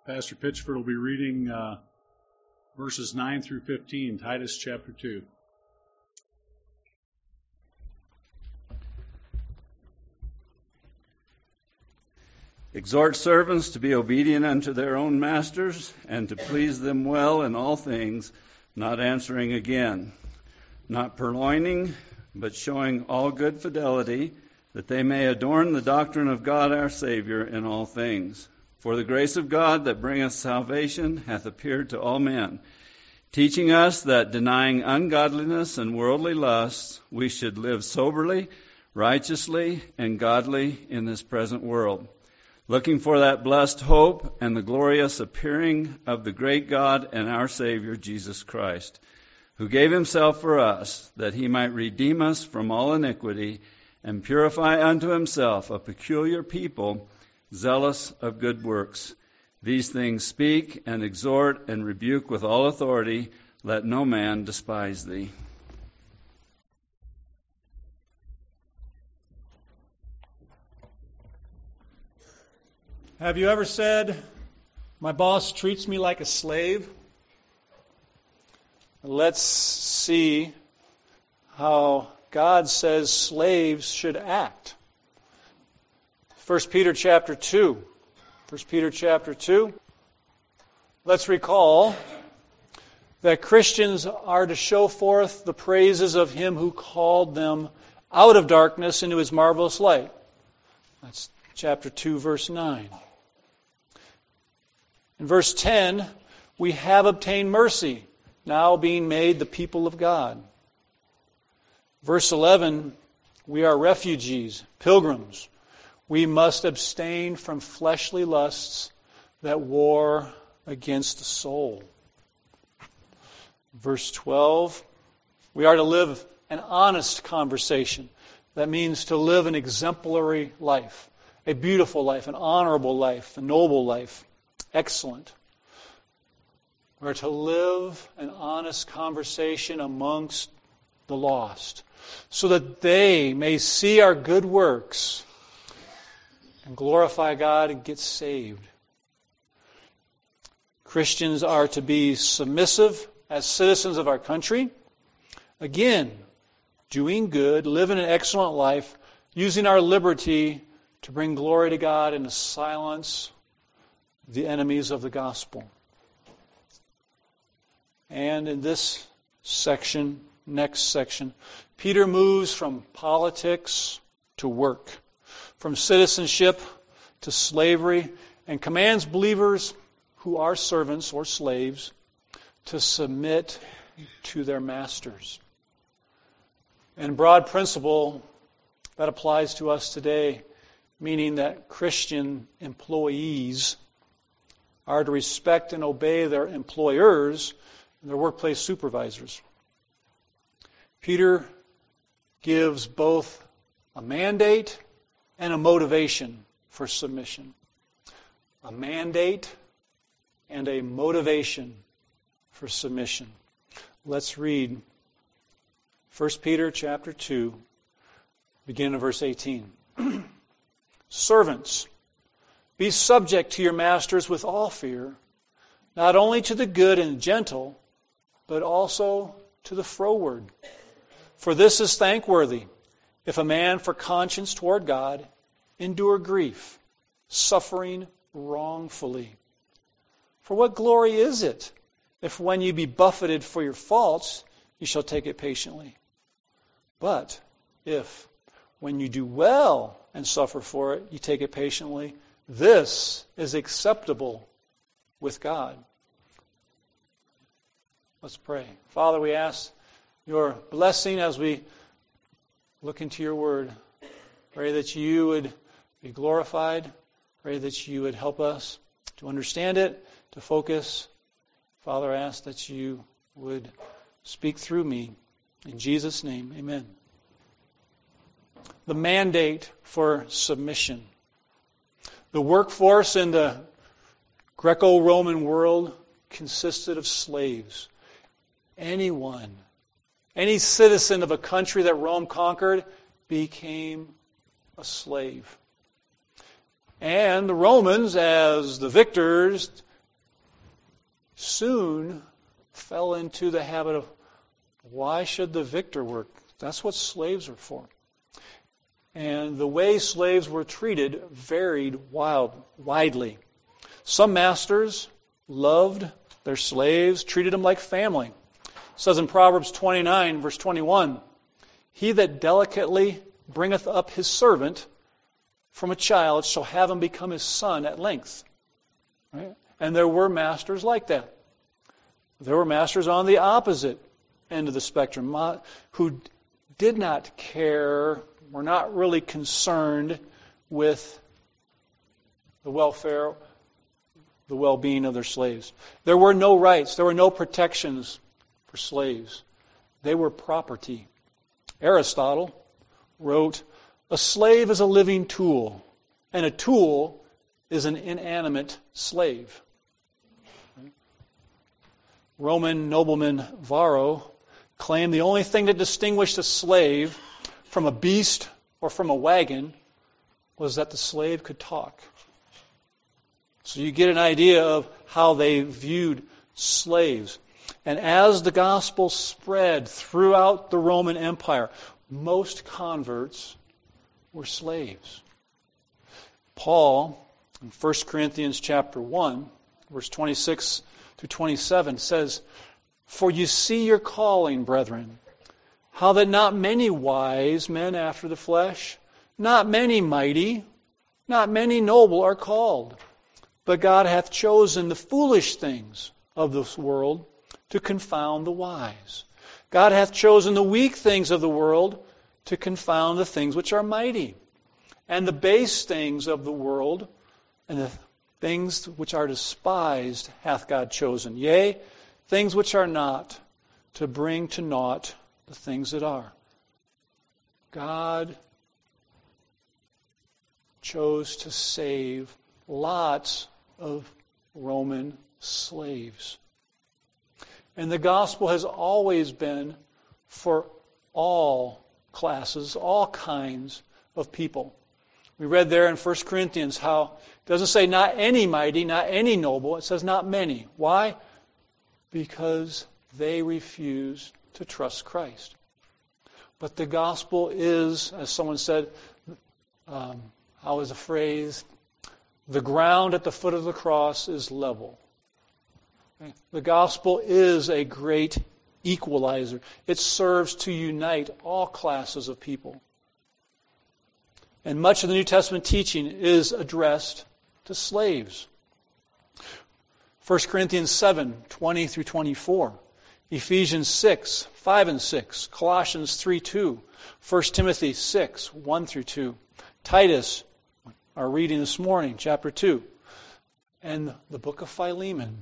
Pastor Pitchford will be reading verses 9 through 15, Titus chapter 2. Exhort servants to be obedient unto their own masters, and to please them well in all things, not answering again, not purloining, but showing all good fidelity, that they may adorn the doctrine of God our Savior in all things. For the grace of God that bringeth salvation hath appeared to all men, teaching us that denying ungodliness and worldly lusts, we should live soberly, righteously, and godly in this present world, looking for that blessed hope and the glorious appearing of the great God and our Savior Jesus Christ, who gave himself for us, that he might redeem us from all iniquity, and purify unto himself a peculiar people, zealous of good works. These things speak and exhort and rebuke with all authority. Let no man despise thee. Have you ever said, my boss treats me like a slave? Let's see how God says slaves should act. 1 Peter chapter 2. 1 Peter chapter 2. Let's recall that Christians are to show forth the praises of Him who called them out of darkness into His marvelous light. That's chapter 2, verse 9. In verse 10, we have obtained mercy, now being made the people of God. Verse 11, we are refugees, pilgrims. We must abstain from fleshly lusts that war against the soul. Verse 12, we are to live an honest conversation. That means to live an exemplary life, a beautiful life, an honorable life, a noble life, excellent. We're to live an honest conversation amongst the lost, so that they may see our good works and glorify God and get saved. Christians are to be submissive as citizens of our country. Again, doing good, living an excellent life, using our liberty to bring glory to God and to silence the enemies of the gospel. And in this section, next section, Peter moves from politics to work, from citizenship to slavery, and commands believers who are servants or slaves to submit to their masters. And broad principle that applies to us today, meaning that Christian employees are to respect and obey their employers and their workplace supervisors. Peter gives both a mandate and a motivation for submission. A mandate and a motivation for submission. Let's read 1 Peter chapter 2, beginning of verse 18. Servants, be subject to your masters with all fear, not only to the good and gentle, but also to the froward. For this is thankworthy, if a man for conscience toward God endure grief, suffering wrongfully. For what glory is it, if when you be buffeted for your faults, you shall take it patiently? But if, when you do well and suffer for it, you take it patiently, this is acceptable with God. Let's pray. Father, we ask your blessing as we look into your word. Pray that you would be glorified. Pray that you would help us to understand it, to focus. Father, I ask that you would speak through me. In Jesus' name, amen. The mandate for submission. The workforce in the Greco-Roman world consisted of slaves. Anyone, any citizen of a country that Rome conquered became a slave. And the Romans, as the victors, soon fell into the habit of, why should the victor work? That's what slaves are for. And the way slaves were treated varied widely. Some masters loved their slaves, treated them like family. It says in Proverbs 29, verse 21, "He that delicately bringeth up his servant from a child shall have him become his son at length." Right? And there were masters like that. There were masters on the opposite end of the spectrum who did not care, were not really concerned with the welfare, the well-being of their slaves. There were no rights. There were no protections for slaves. They were property. Aristotle wrote, "A slave is a living tool, and a tool is an inanimate slave." Roman nobleman Varro claimed the only thing that distinguished a slave from a beast or from a wagon was that the slave could talk. So you get an idea of how they viewed slaves. And as the gospel spread throughout the Roman Empire, most converts were slaves. Paul, in 1 Corinthians chapter 1, verse 26 through 27, says, "For you see your calling, brethren, how that not many wise men after the flesh, not many mighty, not many noble are called. But God hath chosen the foolish things of this world to confound the wise. God hath chosen the weak things of the world to confound the things which are mighty. And the base things of the world and the things which are despised hath God chosen. Yea, things which are not, to bring to naught the things that are." God chose to save lots of Roman slaves. And the gospel has always been for all classes, all kinds of people. We read there in 1 Corinthians how it doesn't say not any mighty, not any noble. It says not many. Why? Because they refuse to trust Christ. But the gospel is, as someone said, how was the phrase? The ground at the foot of the cross is level. The gospel is a great equalizer. It serves to unite all classes of people. And much of the New Testament teaching is addressed to slaves. 1 Corinthians 7, 20 through 24. Ephesians 6, 5 and 6. Colossians 3, 2. 1 Timothy 6, 1 through 2. Titus, our reading this morning, chapter 2. And the book of Philemon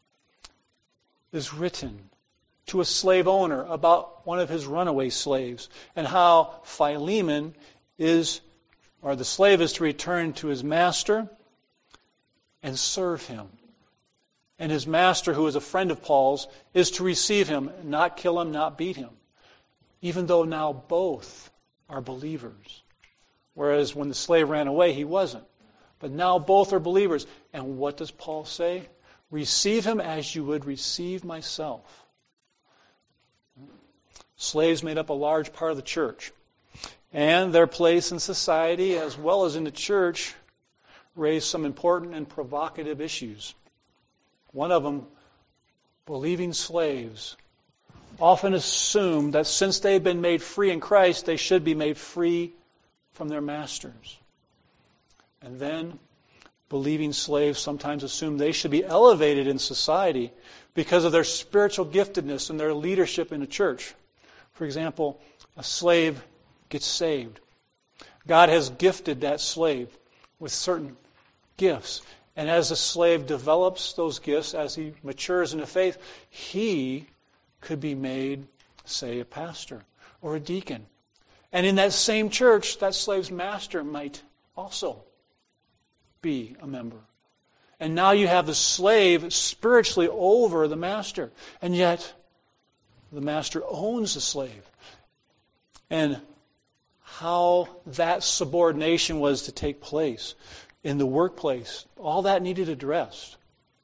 is written to a slave owner about one of his runaway slaves and how Philemon is, or the slave is to return to his master and serve him. And his master, who is a friend of Paul's, is to receive him, not kill him, not beat him. Even though now both are believers. Whereas when the slave ran away, he wasn't. But now both are believers. And what does Paul say? Receive him as you would receive myself. Slaves made up a large part of the church. And their place in society, as well as in the church, raised some important and provocative issues. One of them, believing slaves often assume that since they've been made free in Christ, they should be made free from their masters. And then, believing slaves sometimes assume they should be elevated in society because of their spiritual giftedness and their leadership in the church. For example, a slave gets saved. God has gifted that slave with certain gifts. And as the slave develops those gifts, as he matures in the faith, he could be made, say, a pastor or a deacon. And in that same church, that slave's master might also be a member. And now you have the slave spiritually over the master. And yet, the master owns the slave. And how that subordination was to take place in the workplace, all that needed addressed.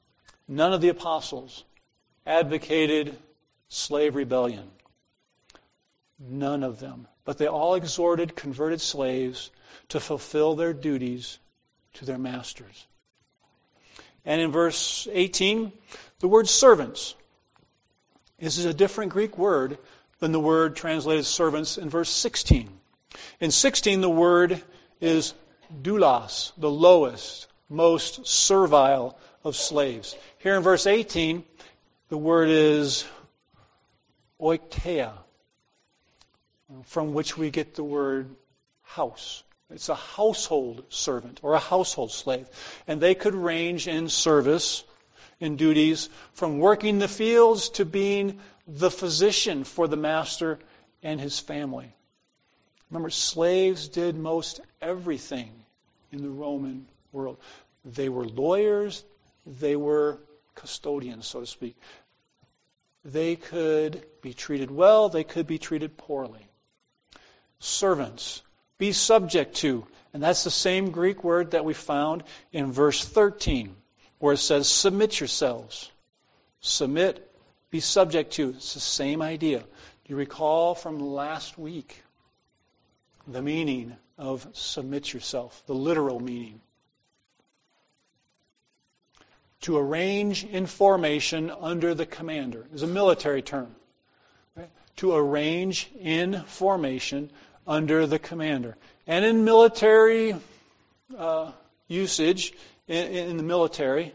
None of the apostles advocated slave rebellion. None of them. But they all exhorted converted slaves to fulfill their duties to their masters. And in verse 18, the word servants. This is a different Greek word than the word translated servants in verse 16. In 16, the word is doulos, the lowest, most servile of slaves. Here in verse 18, the word is oikoteia, from which we get the word house. It's a household servant or a household slave. And they could range in service, in duties, from working the fields to being the physician for the master and his family. Remember, slaves did most everything in the Roman world. They were lawyers, they were custodians, so to speak. They could be treated well, they could be treated poorly. Servants, be subject to, and that's the same Greek word that we found in verse 13, where it says, submit yourselves. Submit, be subject to. It's the same idea. Do you recall from last week the meaning of submit yourself, the literal meaning? To arrange in formation under the commander is a military term. Right? To arrange in formation under the commander. And in military usage, in the military,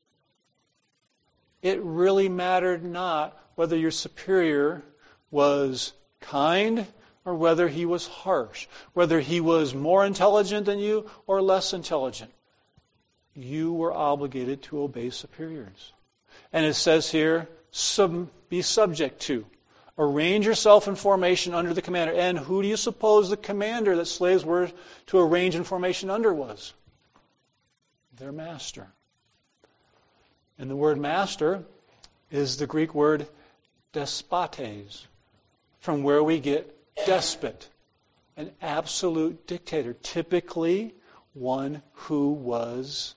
it really mattered not whether your superior was kind or whether he was harsh, whether he was more intelligent than you or less intelligent. You were obligated to obey superiors. And it says here, be subject to. Arrange yourself in formation under the commander. And who do you suppose the commander that slaves were to arrange in formation under was? Their master. And the word master is the Greek word despotes, from where we get despot, an absolute dictator, typically one who was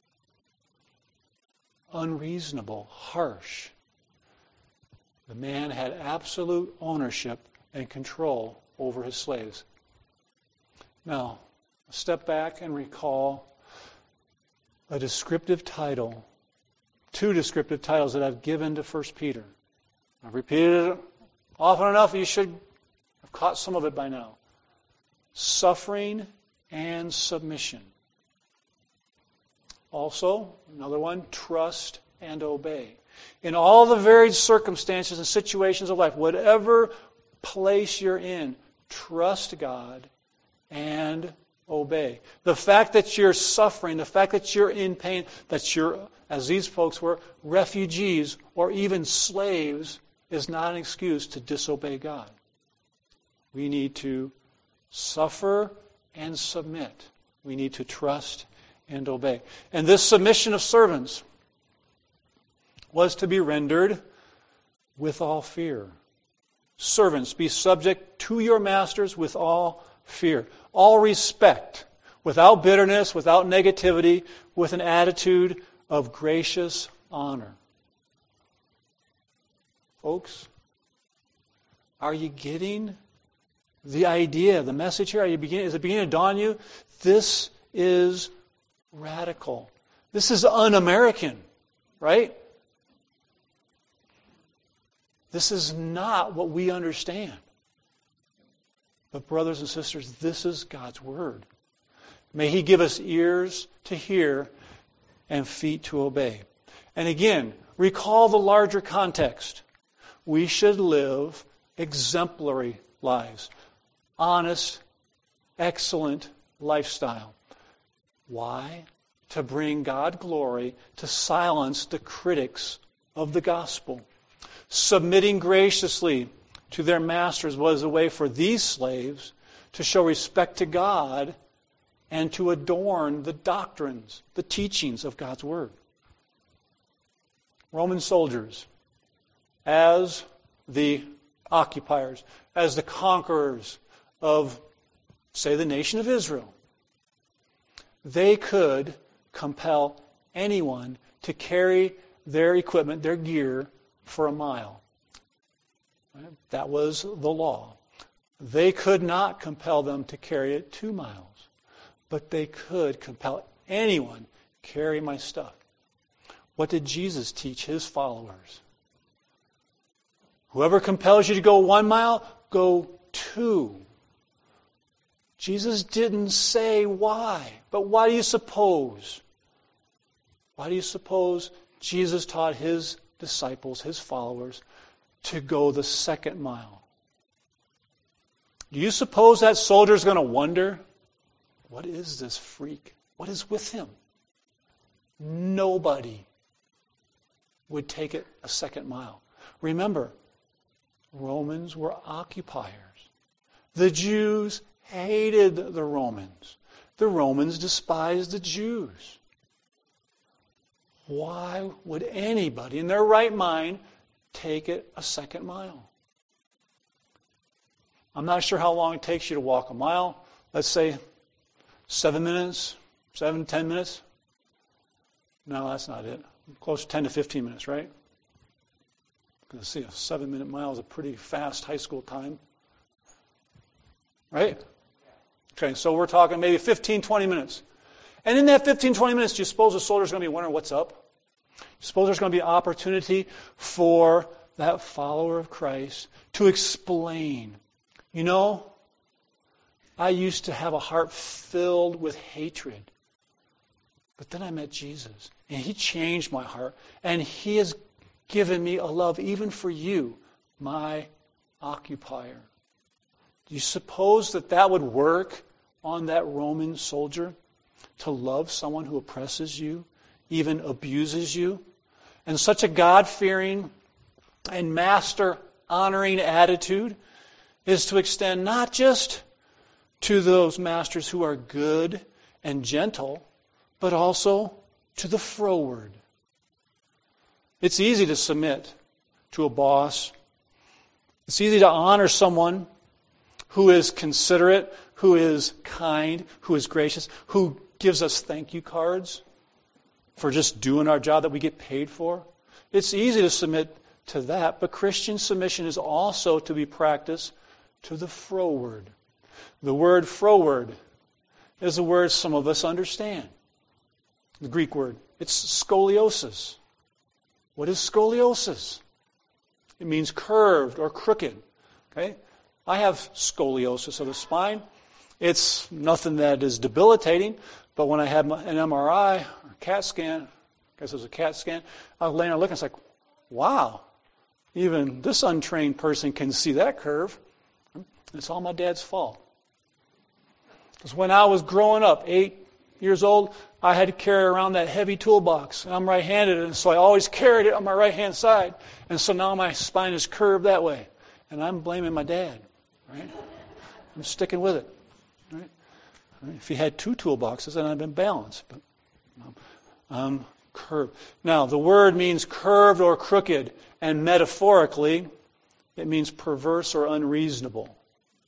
unreasonable, harsh. The man had absolute ownership and control over his slaves. Now, step back and recall a descriptive title, two descriptive titles that I've given to 1 Peter. I've repeated it often enough, you should have caught some of it by now. Suffering and submission. Also, another one, trust and obey. In all the varied circumstances and situations of life, whatever place you're in, trust God and obey. The fact that you're suffering, the fact that you're in pain, that you're, as these folks were, refugees or even slaves, is not an excuse to disobey God. We need to suffer and submit. We need to trust and obey. And this submission of servants was to be rendered with all fear. Servants, be subject to your masters with all fear, all respect, without bitterness, without negativity, with an attitude of gracious honor. Folks, are you getting the idea, the message here? Is it beginning to dawn you? This is radical. This is un-American, right? This is not what we understand. But brothers and sisters, this is God's Word. May He give us ears to hear and feet to obey. And again, recall the larger context. We should live exemplary lives. Honest, excellent lifestyle. Why? To bring God glory, to silence the critics of the gospel. Submitting graciously to their masters was a way for these slaves to show respect to God and to adorn the doctrines, the teachings of God's Word. Roman soldiers, as the occupiers, as the conquerors of, say, the nation of Israel, they could compel anyone to carry their equipment, their gear, for a mile. That was the law. They could not compel them to carry it 2 miles, but they could compel anyone, carry my stuff. What did Jesus teach his followers? Whoever compels you to go 1 mile, go 2. Jesus didn't say why, but why do you suppose? Why do you suppose Jesus taught his disciples, his followers, to go the 2nd mile? Do you suppose that soldier's going to wonder, what is this freak? What is with him? Nobody would take it a 2nd mile. Remember, Romans were occupiers. The Jews hated the Romans. The Romans despised the Jews. Why would anybody in their right mind take it a 2nd mile? I'm not sure how long it takes you to walk a mile. Let's say 7 minutes, 7 to 10 minutes. No, that's not it. Close to 10 to 15 minutes, right? Because see, a 7-minute mile is a pretty fast high school time. Right? Okay, so we're talking maybe 15, 20 minutes. And in that 15, 20 minutes, do you suppose the soldier's going to be wondering what's up? Do you suppose there's going to be an opportunity for that follower of Christ to explain? You know, I used to have a heart filled with hatred. But then I met Jesus, and he changed my heart, and he has given me a love even for you, my occupier. Do you suppose that would work on that Roman soldier? To love someone who oppresses you, even abuses you? And such a God-fearing and master-honoring attitude is to extend not just to those masters who are good and gentle, but also to the froward. It's easy to submit to a boss. It's easy to honor someone who is considerate, who is kind, who is gracious, who gives us thank you cards for just doing our job that we get paid for. It's easy to submit to that, but Christian submission is also to be practiced to the froward. The word froward is a word some of us understand. The Greek word. It's scoliosis. What is scoliosis? It means curved or crooked. Okay? I have scoliosis of the spine. It's nothing that is debilitating, but when I had an MRI or a CAT scan, I guess it was a CAT scan, I was laying there looking, it's like, wow, even this untrained person can see that curve. It's all my dad's fault. Because when I was growing up, 8 years old, I had to carry around that heavy toolbox. And I'm right-handed, and so I always carried it on my right-hand side. And so now my spine is curved that way. And I'm blaming my dad. Right? I'm sticking with it. Right? If he had 2 toolboxes, then I'd been balanced. But I'm curved. Now, the word means curved or crooked. And metaphorically, it means perverse or unreasonable.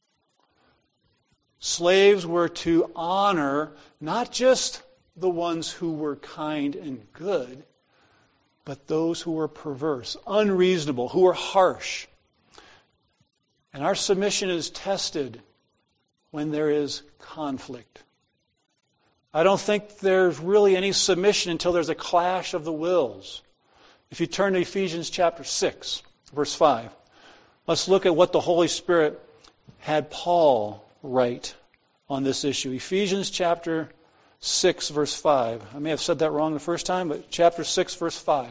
Slaves were to honor not just the ones who were kind and good, but those who were perverse, unreasonable, who were harsh. And our submission is tested when there is conflict. I don't think there's really any submission until there's a clash of the wills. If you turn to Ephesians chapter 6, verse 5, let's look at what the Holy Spirit had Paul write on this issue. Ephesians chapter 6, verse 5. I may have said that wrong the first time, but chapter 6, verse 5.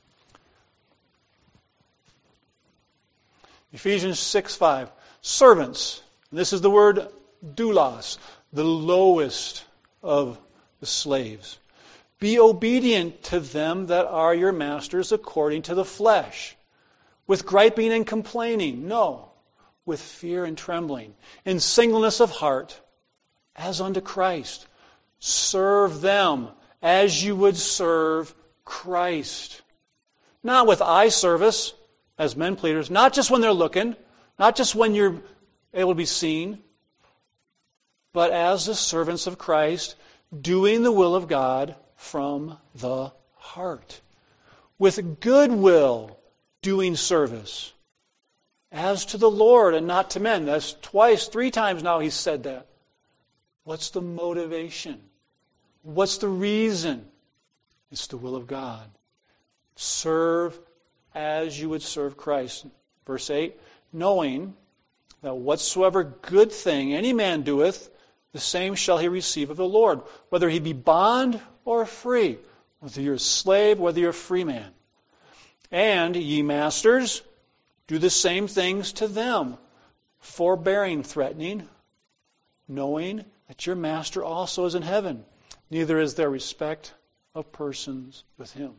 Ephesians 6:5. Servants, and this is the word doulos, the lowest of the slaves. Be obedient to them that are your masters according to the flesh, with griping and complaining. No, with fear and trembling, in singleness of heart, as unto Christ. Serve them as you would serve Christ. Not with eye service, as men pleaders, not just when they're looking, not just when you're able to be seen, but as the servants of Christ, doing the will of God from the heart. with good will doing service, as to the Lord and not to men. That's twice, 3 times now he's said that. What's the motivation? What's the reason? It's the will of God. Serve as you would serve Christ. Verse 8, knowing that whatsoever good thing any man doeth, the same shall he receive of the Lord, whether he be bond or free, whether you're a slave, whether you're a free man. And ye masters, do the same things to them, forbearing threatening, knowing that your master also is in heaven. Neither is there respect of persons with him.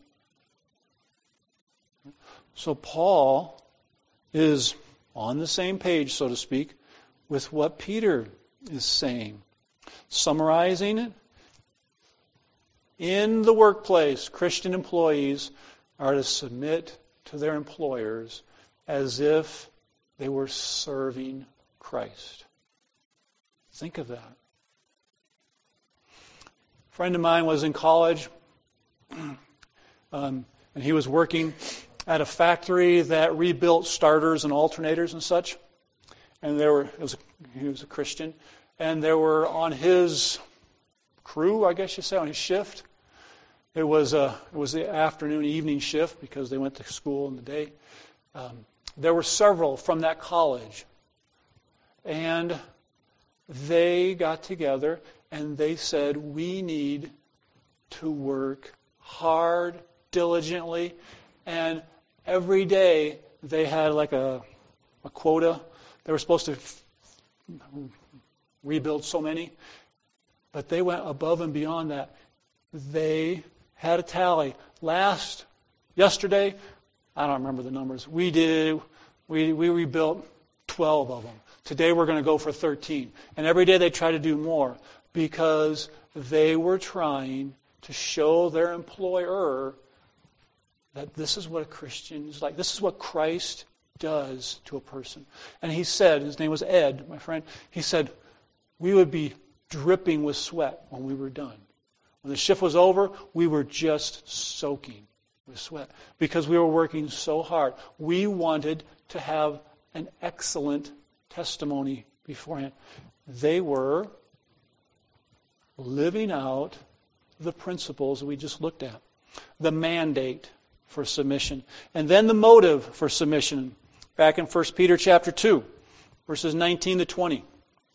So Paul is on the same page, so to speak, with what Peter is saying. Summarizing it, in the workplace, Christian employees are to submit to their employers as if they were serving Christ. Think of that. A friend of mine was in college, and he was working at a factory that rebuilt starters and alternators and such. And he was a Christian, and there were on his crew, I guess you say, on his shift. It was the afternoon, evening shift because they went to school in the day. There were several from that college, and they got together and they said, we need to work hard, diligently, and every day they had like a quota. They were supposed to rebuild so many, but they went above and beyond that. They had a tally. Yesterday, I don't remember the numbers. We rebuilt 12 of them. Today we're going to go for 13. And every day they try to do more because they were trying to show their employer that this is what a Christian is like. This is what Christ does to a person. And he said, his name was Ed, my friend, he said, we would be dripping with sweat when we were done. When the shift was over, we were just soaking with sweat because we were working so hard. We wanted to have an excellent testimony beforehand. They were living out the principles we just looked at. The mandate for submission. And then the motive for submission. Back in 1 Peter chapter 2, verses 19 to 20.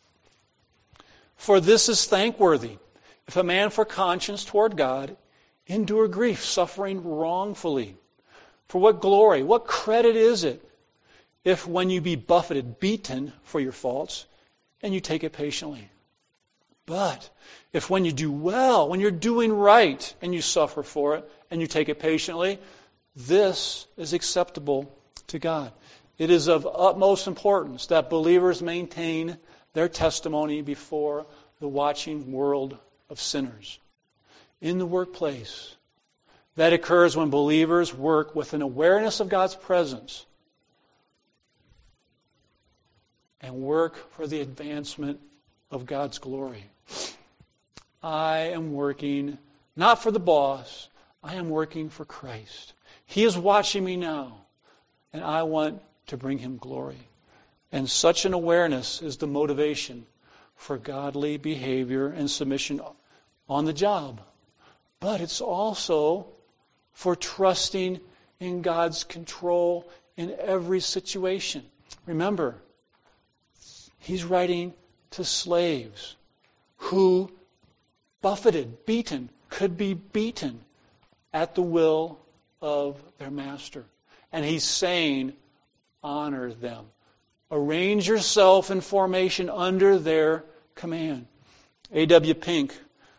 For this is thankworthy, if a man for conscience toward God endure grief, suffering wrongfully. For what glory, what credit is it, if when you be buffeted, beaten for your faults, and you take it patiently? But if when you do well, when you're doing right, and you suffer for it, and you take it patiently, this is acceptable to God. It is of utmost importance that believers maintain their testimony before the watching world of sinners. In the workplace, that occurs when believers work with an awareness of God's presence and work for the advancement of God's glory. I am working not for the boss, I am working for Christ. He is watching me now, and I want to bring Him glory. And such an awareness is the motivation for godly behavior and submission on the job. But it's also for trusting in God's control in every situation. Remember, he's writing to slaves who buffeted, beaten, could be beaten at the will of their master. And he's saying, honor them. Arrange yourself in formation under their command. A.W. Pink,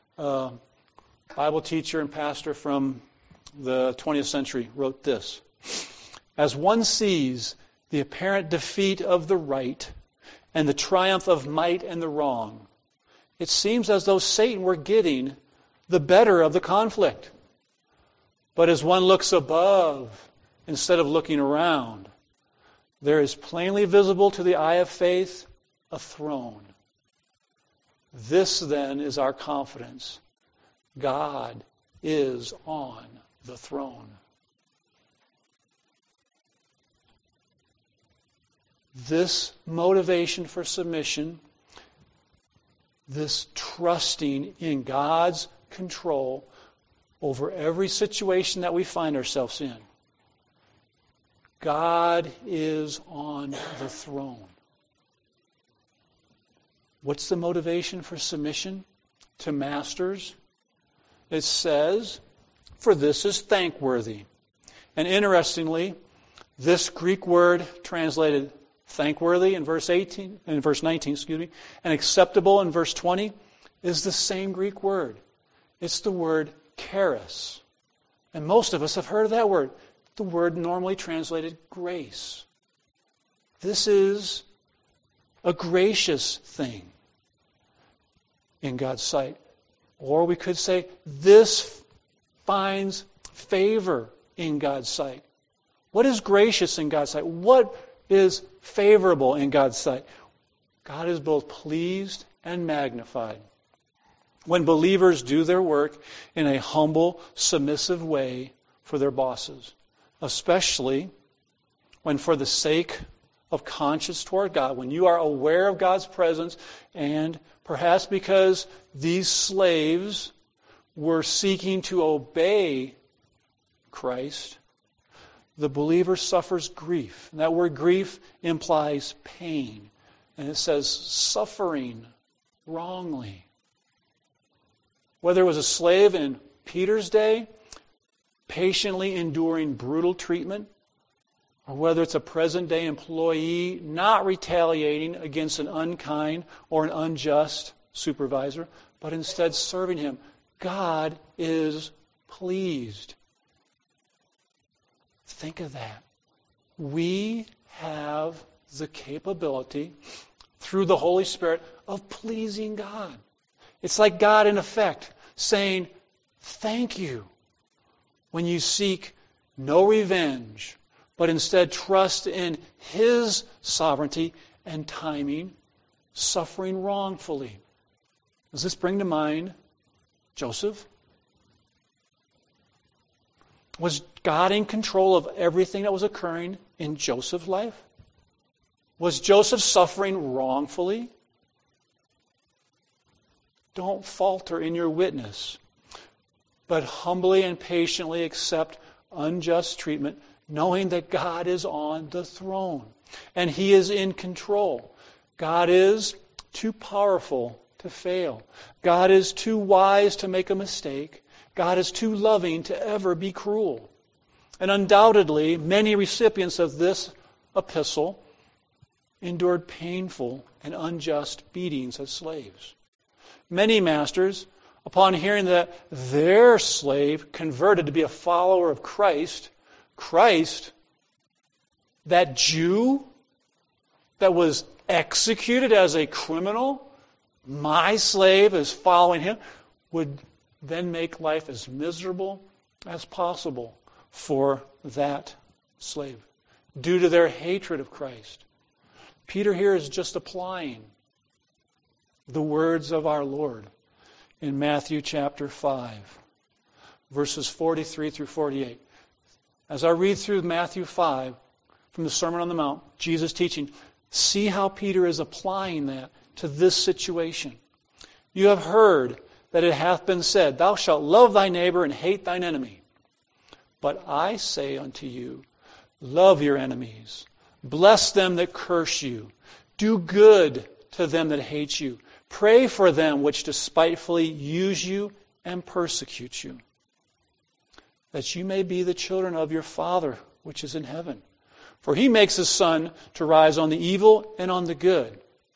Bible teacher and pastor from the 20th century, wrote this. As one sees the apparent defeat of the right and the triumph of might and the wrong, it seems as though Satan were getting the better of the conflict. But as one looks above instead of looking around, there is plainly visible to the eye of faith a throne. This then is our confidence. God is on the throne. this motivation for submission, this trusting in God's control over every situation that we find ourselves in. God is on the throne. What's the motivation for submission to masters? It says, "For this is thankworthy." And interestingly, this Greek word translated thankworthy in verse 19, and acceptable in verse 20 is the same Greek word. It's the word charis. And most of us have heard of that word. The word normally translated grace. This is a gracious thing in God's sight. Or we could say, this finds favor in God's sight. What is gracious in God's sight? What is favorable in God's sight? God is both pleased and magnified when believers do their work in a humble, submissive way for their bosses, especially when, for the sake of conscience toward God, when you are aware of God's presence, and perhaps because these slaves were seeking to obey Christ, the believer suffers grief. And that word grief implies pain. And it says suffering wrongly. Whether it was a slave in Peter's day, patiently enduring brutal treatment, or whether it's a present-day employee not retaliating against an unkind or an unjust supervisor, but instead serving him, God is pleased. Think of that. We have the capability, through the Holy Spirit, of pleasing God. It's like God, in effect, saying, thank you, when you seek no revenge, but instead trust in His sovereignty and timing, suffering wrongfully. Does this bring to mind Joseph? Was God in control of everything that was occurring in Joseph's life? Was Joseph suffering wrongfully? Don't falter in your witness, but humbly and patiently accept unjust treatment, knowing that God is on the throne and He is in control. God is too powerful to fail. God is too wise to make a mistake. God is too loving to ever be cruel. And undoubtedly, many recipients of this epistle endured painful and unjust beatings as slaves. Many masters, upon hearing that their slave converted to be a follower of Christ, that Jew that was executed as a criminal, my slave is following him, would then make life as miserable as possible for that slave due to their hatred of Christ. Peter here is just applying the words of our Lord in Matthew chapter 5, verses 43 through 48. As I read through Matthew 5 from the Sermon on the Mount, Jesus teaching, see how Peter is applying that to this situation. You have heard that it hath been said, thou shalt love thy neighbor and hate thine enemy. But I say unto you, love your enemies, bless them that curse you, do good to them that hate you, pray for them which despitefully use you and persecute you, that you may be the children of your Father which is in heaven. For He makes His sun to rise on the evil and on the good.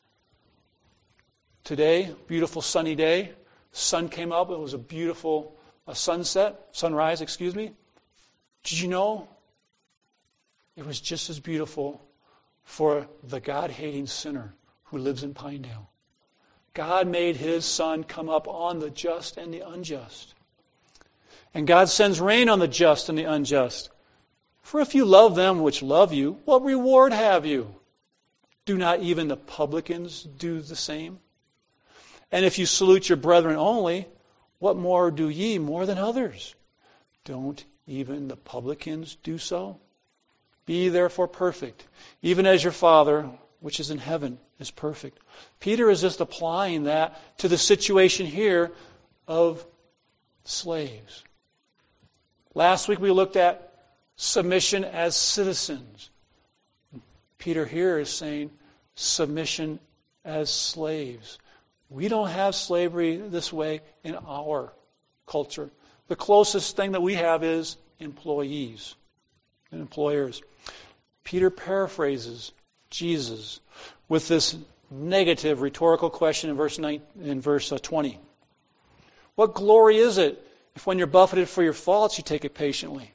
Today, beautiful sunny day, sun came up, it was a beautiful sunrise. Did you know it was just as beautiful for the God-hating sinner who lives in Pinedale? God made His sun come up on the just and the unjust. And God sends rain on the just and the unjust. For if you love them which love you, what reward have you? Do not even the publicans do the same? And if you salute your brethren only, what more do ye more than others? Don't even the publicans do so? Be therefore perfect, even as your Father, which is in heaven, is perfect. Peter is just applying that to the situation here of slaves. Last week we looked at submission as citizens. Peter here is saying submission as slaves. We don't have slavery this way in our culture. The closest thing that we have is employees and employers. Peter paraphrases Jesus with this negative rhetorical question in verse 20. What glory is it if when you're buffeted for your faults you take it patiently?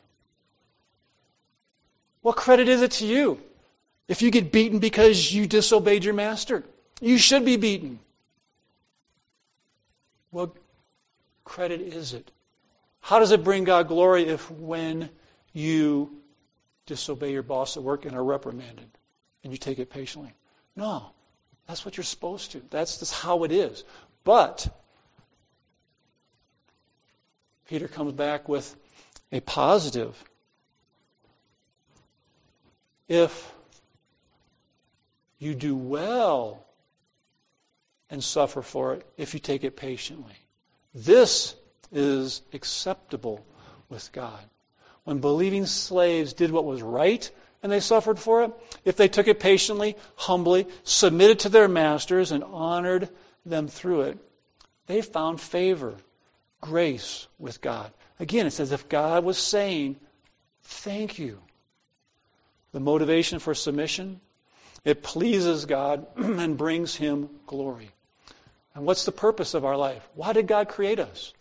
What credit is it to you if you get beaten because you disobeyed your master? You should be beaten. What credit is it? How does it bring God glory if when you disobey your boss at work and are reprimanded and you take it patiently? No, that's what you're supposed to. That's how it is. But Peter comes back with a positive. If you do well and suffer for it, if you take it patiently, this is acceptable with God. When believing slaves did what was right and they suffered for it, if they took it patiently, humbly, submitted to their masters, and honored them through it, they found favor, grace with God. Again, it's as if God was saying, thank you. The motivation for submission, it pleases God and brings Him glory. And what's the purpose of our life? Why did God create us?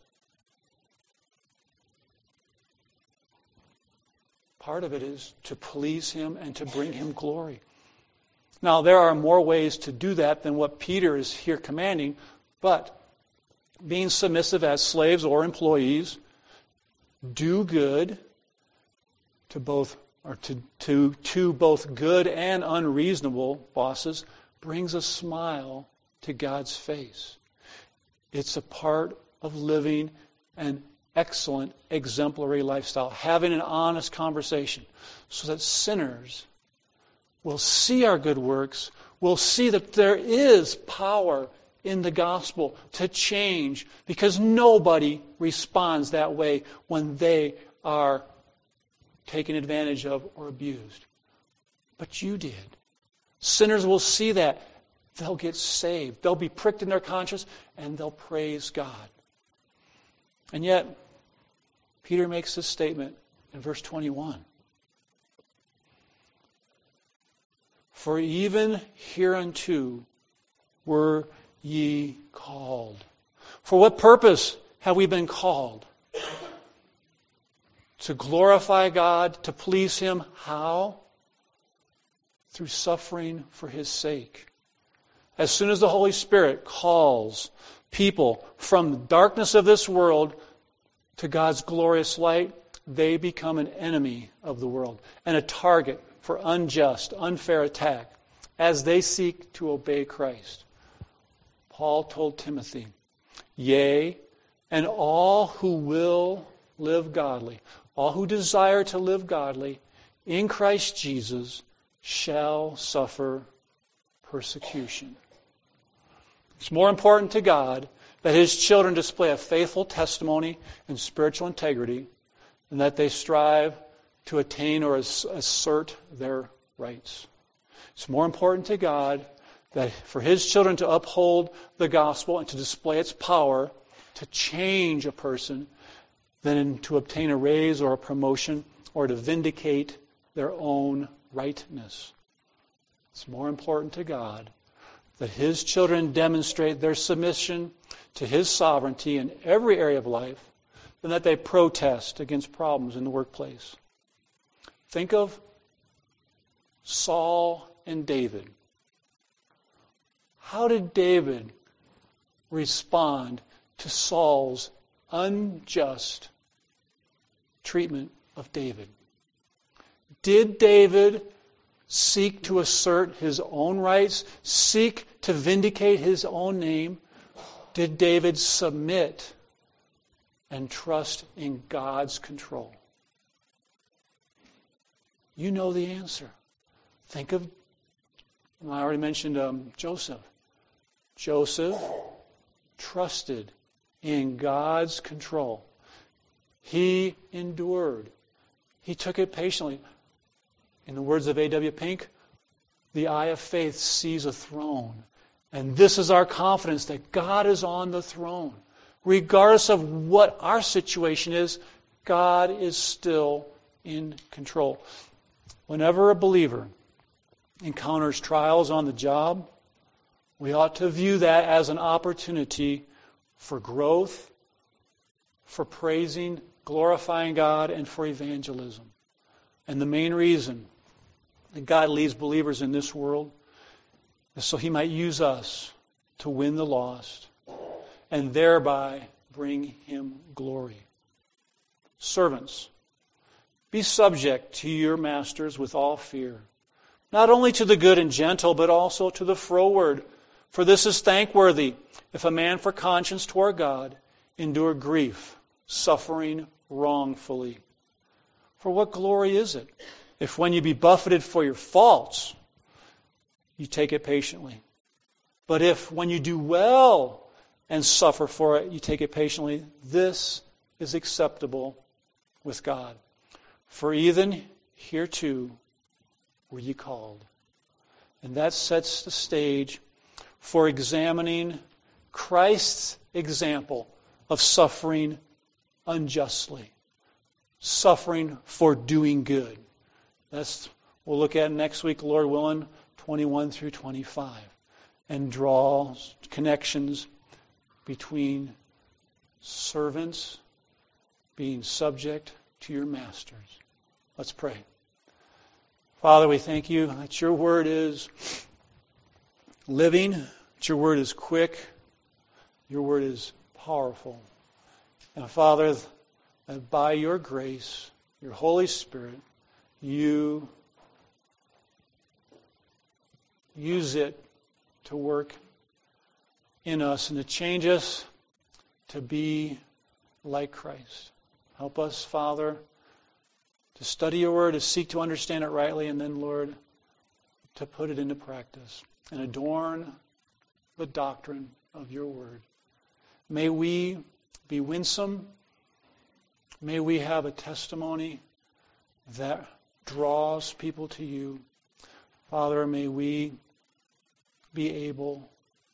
Part of it is to please Him and to bring Him glory. Now, there are more ways to do that than what Peter is here commanding, but being submissive as slaves or employees, do good to both good and unreasonable bosses, brings a smile to God's face. It's a part of living an excellent, exemplary lifestyle, having an honest conversation so that sinners will see our good works, will see that there is power in the gospel to change, because nobody responds that way when they are taken advantage of or abused. But you did. Sinners will see that. They'll get saved. They'll be pricked in their conscience and they'll praise God. And yet, Peter makes this statement in verse 21. For even hereunto were ye called. For what purpose have we been called? To glorify God, to please Him. How? Through suffering for His sake. As soon as the Holy Spirit calls people from the darkness of this world to God's glorious light, they become an enemy of the world and a target for unjust, unfair attack as they seek to obey Christ. Paul told Timothy, yea, and all who will live godly, all who desire to live godly in Christ Jesus shall suffer persecution. It's more important to God that His children display a faithful testimony and spiritual integrity than that they strive to attain or assert their rights. It's more important to God that for His children to uphold the gospel and to display its power to change a person than to obtain a raise or a promotion or to vindicate their own rightness. It's more important to God that His children demonstrate their submission to His sovereignty in every area of life than that they protest against problems in the workplace. Think of Saul and David. How did David respond to Saul's unjust treatment of David? Did David seek to assert his own rights, seek to vindicate his own name? Did David submit and trust in God's control? You know the answer. Think of, I already mentioned Joseph. Joseph trusted in God's control. He endured. He took it patiently. In the words of A.W. Pink, the eye of faith sees a throne. And this is our confidence that God is on the throne. Regardless of what our situation is, God is still in control. Whenever a believer encounters trials on the job, we ought to view that as an opportunity for growth, for praising, glorifying God, and for evangelism. And the main reason that God leaves believers in this world is so He might use us to win the lost and thereby bring Him glory. Servants, be subject to your masters with all fear, not only to the good and gentle, but also to the froward. For this is thankworthy, if a man for conscience toward God endure grief, suffering wrongfully. For what glory is it, if when you be buffeted for your faults, you take it patiently? But if when you do well and suffer for it, you take it patiently, this is acceptable with God. For even hereto were ye called. And that sets the stage for examining Christ's example of suffering unjustly, suffering for doing good. We'll look at next week, Lord willing, 21 through 25, and draw connections between servants being subject to your masters. Let's pray. Father, we thank you that your word is living, that your word is quick, your word is powerful. And Father, that by your grace, your Holy Spirit, you use it to work in us and to change us to be like Christ. Help us, Father, to study your word, to seek to understand it rightly, and then, Lord, to put it into practice and adorn the doctrine of your word. May we be winsome. May we have a testimony that draws people to you. Father, may we be able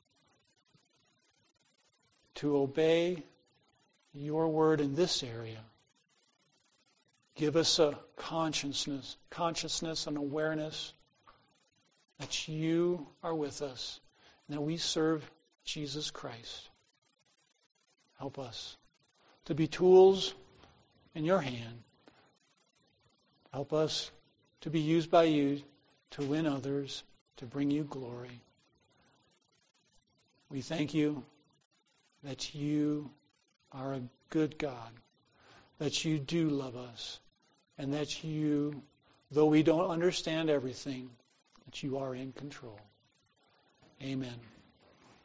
to obey your word in this area. Give us a consciousness and awareness that you are with us and that we serve Jesus Christ. Help us to be tools in your hand. Help us to be used by you to win others, to bring you glory. We thank you that you are a good God, that you do love us, and that you, though we don't understand everything, that you are in control. Amen.